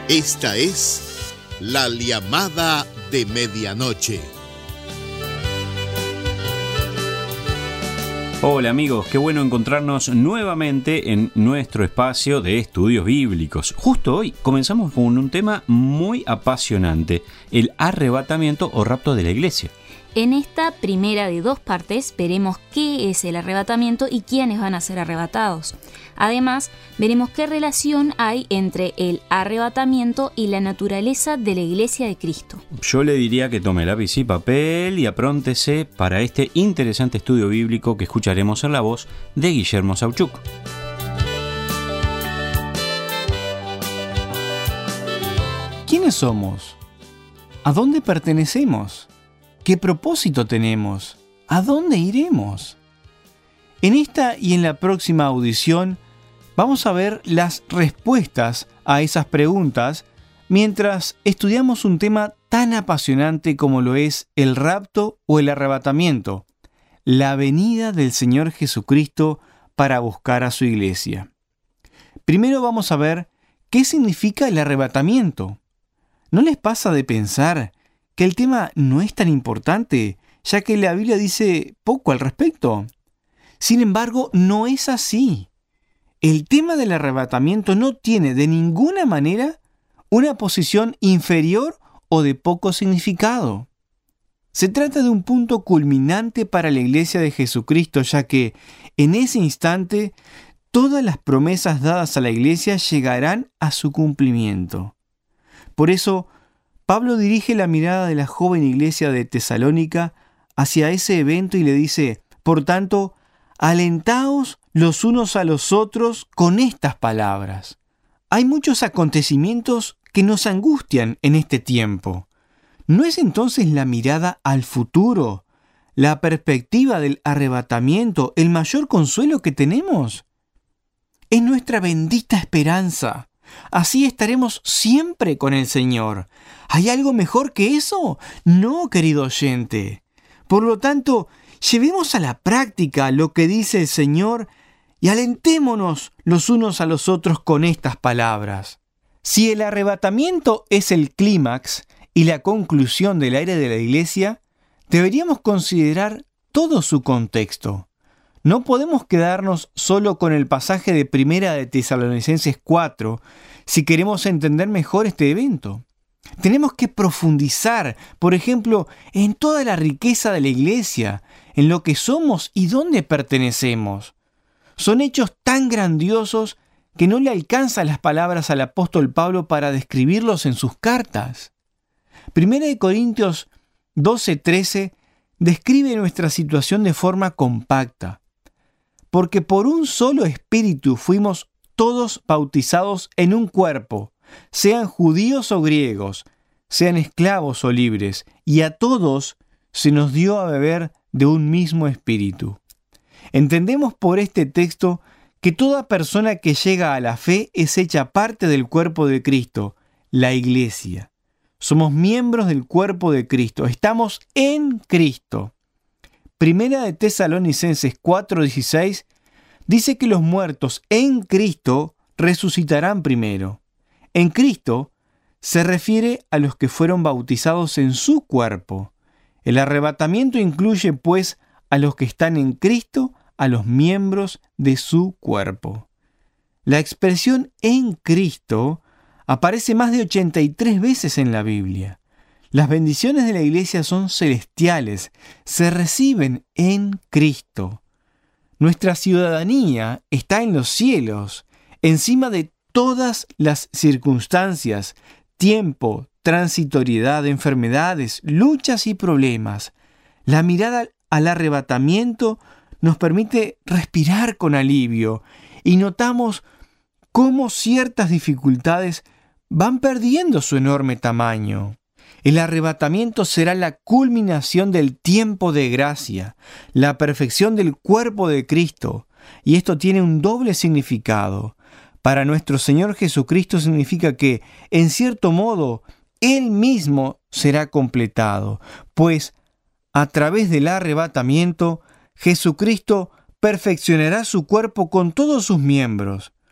Esta es la llamada de medianoche. Hola amigos, qué bueno encontrarnos nuevamente en nuestro espacio de estudios bíblicos. Justo hoy comenzamos con un tema muy apasionante, el arrebatamiento o rapto de la iglesia. En esta primera de 2 partes veremos qué es el arrebatamiento y quiénes van a ser arrebatados. Además, veremos qué relación hay entre el arrebatamiento y la naturaleza de la Iglesia de Cristo. Yo le diría que tome lápiz y papel y apróntese para este interesante estudio bíblico que escucharemos en la voz de Guillermo Sauchuk. ¿Quiénes somos? ¿A dónde pertenecemos? ¿Qué propósito tenemos? ¿A dónde iremos? En esta y en la próxima audición vamos a ver las respuestas a esas preguntas mientras estudiamos un tema tan apasionante como lo es el rapto o el arrebatamiento, la venida del Señor Jesucristo para buscar a su iglesia. Primero vamos a ver qué significa el arrebatamiento. ¿No les pasa de pensar que el tema no es tan importante, ya que la Biblia dice poco al respecto? Sin embargo, no es así. El tema del arrebatamiento no tiene de ninguna manera una posición inferior o de poco significado. Se trata de un punto culminante para la Iglesia de Jesucristo, ya que en ese instante todas las promesas dadas a la Iglesia llegarán a su cumplimiento. Por eso, Pablo dirige la mirada de la joven iglesia de Tesalónica hacia ese evento y le dice: por tanto, alentaos los unos a los otros con estas palabras. Hay muchos acontecimientos que nos angustian en este tiempo. ¿No es entonces la mirada al futuro, la perspectiva del arrebatamiento, el mayor consuelo que tenemos? Es nuestra bendita esperanza. Así estaremos siempre con el Señor. ¿Hay algo mejor que eso? No, querido oyente. Por lo tanto, llevemos a la práctica lo que dice el Señor y alentémonos los unos a los otros con estas palabras. Si el arrebatamiento es el clímax y la conclusión del aire de la iglesia, deberíamos considerar todo su contexto. No podemos quedarnos solo con el pasaje de Primera de Tesalonicenses 4 si queremos entender mejor este evento. Tenemos que profundizar, por ejemplo, en toda la riqueza de la iglesia, en lo que somos y dónde pertenecemos. Son hechos tan grandiosos que no le alcanzan las palabras al apóstol Pablo para describirlos en sus cartas. Primera de Corintios 12:13 describe nuestra situación de forma compacta. Porque por un solo espíritu fuimos todos bautizados en un cuerpo, sean judíos o griegos, sean esclavos o libres, y a todos se nos dio a beber de un mismo espíritu. Entendemos por este texto que toda persona que llega a la fe es hecha parte del cuerpo de Cristo, la iglesia. Somos miembros del cuerpo de Cristo, estamos en Cristo. Primera de Tesalonicenses 4:16 dice que los muertos en Cristo resucitarán primero. En Cristo se refiere a los que fueron bautizados en su cuerpo. El arrebatamiento incluye, pues, a los que están en Cristo, a los miembros de su cuerpo. La expresión en Cristo aparece más de 83 veces en la Biblia. Las bendiciones de la iglesia son celestiales, se reciben en Cristo. Nuestra ciudadanía está en los cielos, encima de todas las circunstancias, tiempo, transitoriedad, enfermedades, luchas y problemas. La mirada al arrebatamiento nos permite respirar con alivio y notamos cómo ciertas dificultades van perdiendo su enorme tamaño. El arrebatamiento será la culminación del tiempo de gracia, la perfección del cuerpo de Cristo, y esto tiene un doble significado. Para nuestro Señor Jesucristo significa que, en cierto modo, Él mismo será completado, pues a través del arrebatamiento, Jesucristo perfeccionará su cuerpo con todos sus miembros.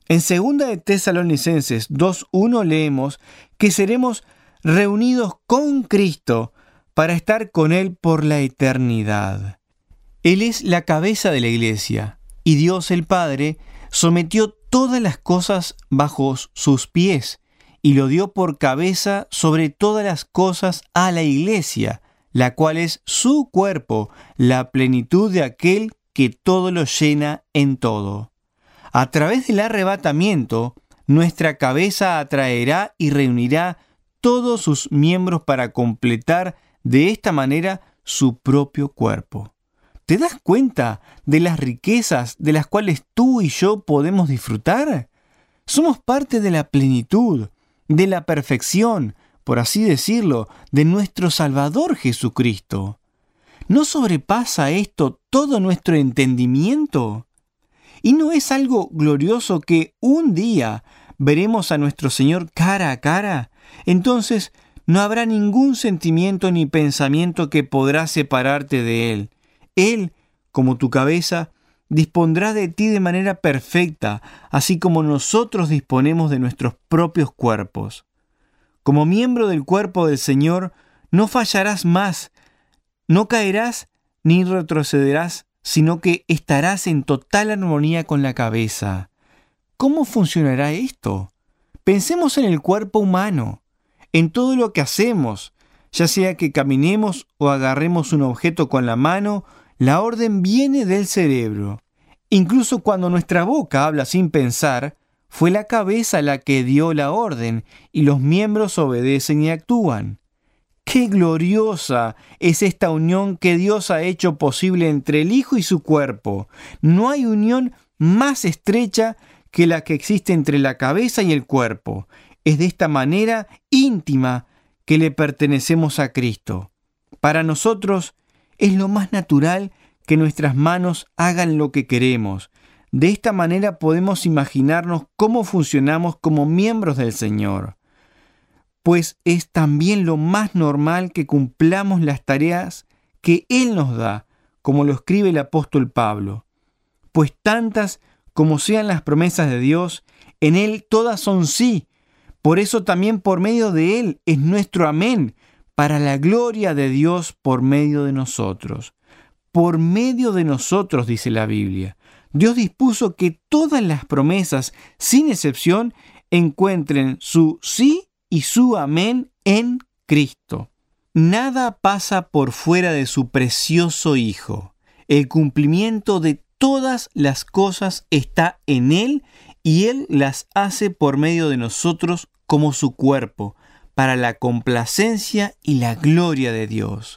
En 2 de Tesalonicenses 2:1 leemos que seremos reunidos con Cristo para estar con Él por la eternidad. Él es la cabeza de la iglesia y Dios el Padre sometió todas las cosas bajo sus pies y lo dio por cabeza sobre todas las cosas a la iglesia, la cual es su cuerpo, la plenitud de aquel que todo lo llena en todo. A través del arrebatamiento, nuestra cabeza atraerá y reunirá todos sus miembros para completar de esta manera su propio cuerpo. ¿Te das cuenta de las riquezas de las cuales tú y yo podemos disfrutar? Somos parte de la plenitud, de la perfección, por así decirlo, de nuestro Salvador Jesucristo. ¿No sobrepasa esto todo nuestro entendimiento? ¿Y no es algo glorioso que un día veremos a nuestro Señor cara a cara? Entonces no habrá ningún sentimiento ni pensamiento que podrá separarte de Él. Él, como tu cabeza, dispondrá de ti de manera perfecta, así como nosotros disponemos de nuestros propios cuerpos. Como miembro del cuerpo del Señor, no fallarás más, no caerás ni retrocederás, sino que estarás en total armonía con la cabeza. ¿Cómo funcionará esto? Pensemos en el cuerpo humano, en todo lo que hacemos, ya sea que caminemos o agarremos un objeto con la mano, la orden viene del cerebro. Incluso cuando nuestra boca habla sin pensar, fue la cabeza la que dio la orden y los miembros obedecen y actúan. ¡Qué gloriosa es esta unión que Dios ha hecho posible entre el Hijo y su cuerpo! No hay unión más estrecha que la que existe entre la cabeza y el cuerpo. Es de esta manera íntima que le pertenecemos a Cristo. Para nosotros es lo más natural que nuestras manos hagan lo que queremos. De esta manera podemos imaginarnos cómo funcionamos como miembros del Señor. Pues es también lo más normal que cumplamos las tareas que Él nos da, como lo escribe el apóstol Pablo. Pues tantas como sean las promesas de Dios, en Él todas son sí. Por eso también por medio de Él es nuestro amén, para la gloria de Dios por medio de nosotros. Por medio de nosotros, dice la Biblia. Dios dispuso que todas las promesas, sin excepción, encuentren su sí y su amén en Cristo. Nada pasa por fuera de su precioso Hijo. El cumplimiento de todas las cosas está en Él y Él las hace por medio de nosotros como su cuerpo, para la complacencia y la gloria de Dios.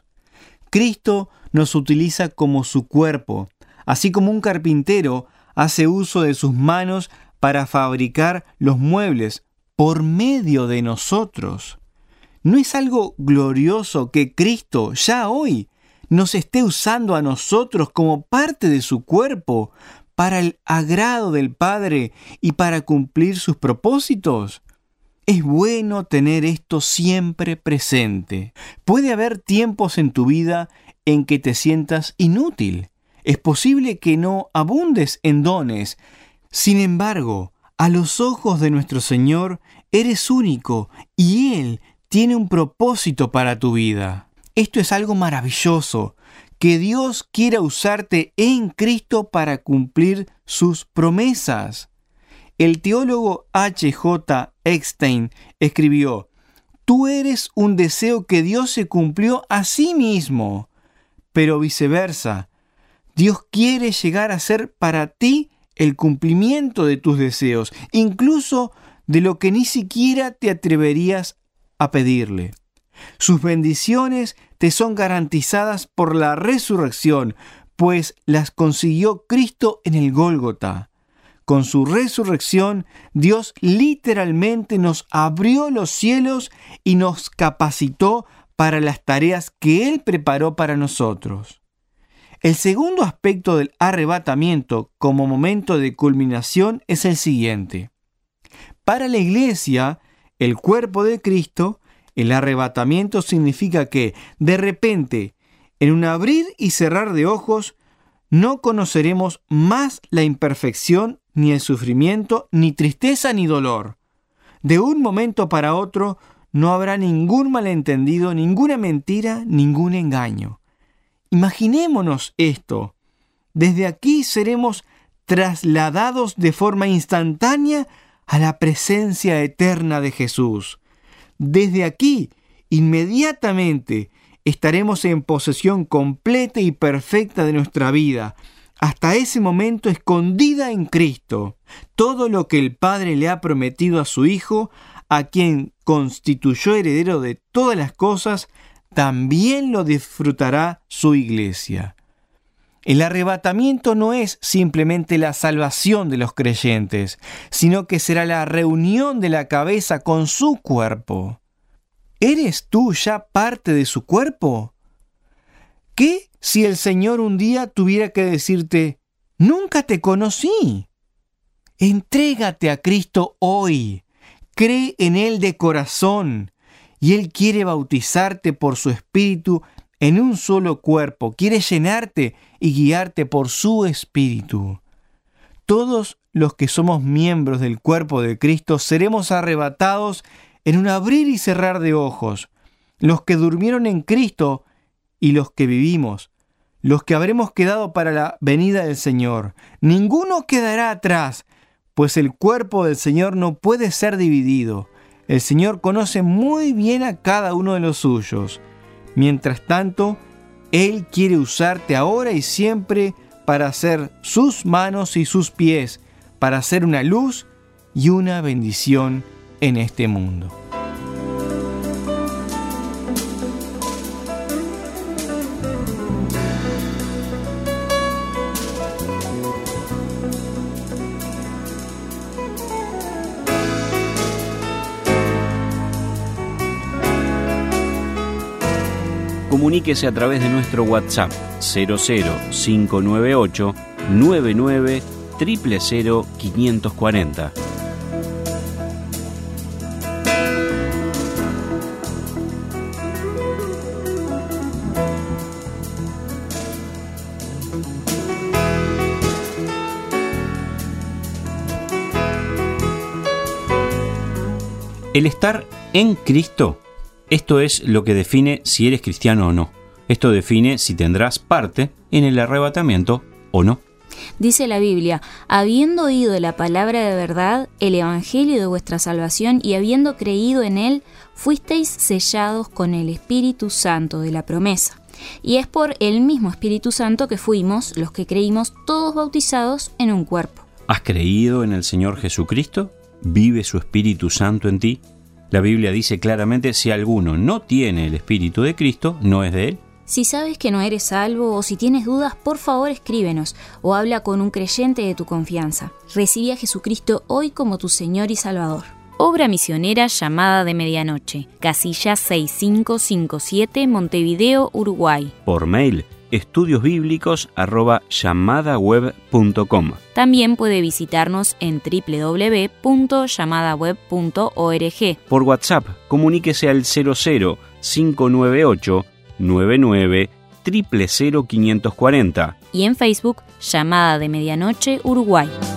Cristo nos utiliza como su cuerpo, así como un carpintero hace uso de sus manos para fabricar los muebles por medio de nosotros. ¿No es algo glorioso que Cristo ya hoy nos esté usando a nosotros como parte de su cuerpo para el agrado del Padre y para cumplir sus propósitos? Es bueno tener esto siempre presente. Puede haber tiempos en tu vida en que te sientas inútil. Es posible que no abundes en dones. Sin embargo, a los ojos de nuestro Señor, eres único y Él tiene un propósito para tu vida. Esto es algo maravilloso, que Dios quiera usarte en Cristo para cumplir sus promesas. El teólogo H.J. Eckstein escribió: «Tú eres un deseo que Dios se cumplió a sí mismo, pero viceversa. Dios quiere llegar a ser para ti el cumplimiento de tus deseos, incluso de lo que ni siquiera te atreverías a pedirle. Sus bendiciones te son garantizadas por la resurrección, pues las consiguió Cristo en el Gólgota. Con su resurrección, Dios literalmente nos abrió los cielos y nos capacitó para las tareas que Él preparó para nosotros». El segundo aspecto del arrebatamiento como momento de culminación es el siguiente. Para la iglesia, el cuerpo de Cristo, el arrebatamiento significa que, de repente, en un abrir y cerrar de ojos, no conoceremos más la imperfección ni el sufrimiento, ni tristeza, ni dolor. De un momento para otro no habrá ningún malentendido, ninguna mentira, ningún engaño. Imaginémonos esto. Desde aquí seremos trasladados de forma instantánea a la presencia eterna de Jesús. Desde aquí, inmediatamente, estaremos en posesión completa y perfecta de nuestra vida, hasta ese momento escondida en Cristo. Todo lo que el Padre le ha prometido a su Hijo, a quien constituyó heredero de todas las cosas, también lo disfrutará su iglesia. El arrebatamiento no es simplemente la salvación de los creyentes, sino que será la reunión de la cabeza con su cuerpo. ¿Eres tú ya parte de su cuerpo? ¿Qué si el Señor un día tuviera que decirte, nunca te conocí? Entrégate a Cristo hoy, cree en Él de corazón, y Él quiere bautizarte por su Espíritu en un solo cuerpo, quiere llenarte y guiarte por su Espíritu. Todos los que somos miembros del cuerpo de Cristo seremos arrebatados en un abrir y cerrar de ojos. Los que durmieron en Cristo y los que vivimos, los que habremos quedado para la venida del Señor. Ninguno quedará atrás, pues el cuerpo del Señor no puede ser dividido. El Señor conoce muy bien a cada uno de los suyos. Mientras tanto, Él quiere usarte ahora y siempre para ser sus manos y sus pies, para ser una luz y una bendición en este mundo. Comuníquese a través de nuestro WhatsApp 00598 99 000 540. El estar en Cristo, esto es lo que define si eres cristiano o no. Esto define si tendrás parte en el arrebatamiento o no. Dice la Biblia, habiendo oído la palabra de verdad, el evangelio de vuestra salvación, y habiendo creído en él, fuisteis sellados con el Espíritu Santo de la promesa. Y es por el mismo Espíritu Santo que fuimos, los que creímos, todos bautizados en un cuerpo. ¿Has creído en el Señor Jesucristo? ¿Vive su Espíritu Santo en ti? La Biblia dice claramente, si alguno no tiene el Espíritu de Cristo, no es de él. Si sabes que no eres salvo o si tienes dudas, por favor escríbenos o habla con un creyente de tu confianza. Recibí a Jesucristo hoy como tu Señor y Salvador. Obra misionera Llamada de Medianoche, casilla 6557, Montevideo, Uruguay. Por mail, estudiosbiblicos@llamadaweb.com. También puede visitarnos en www.llamadaweb.org. Por WhatsApp, comuníquese al 00598 99 000 540. Y en Facebook, Llamada de Medianoche, Uruguay.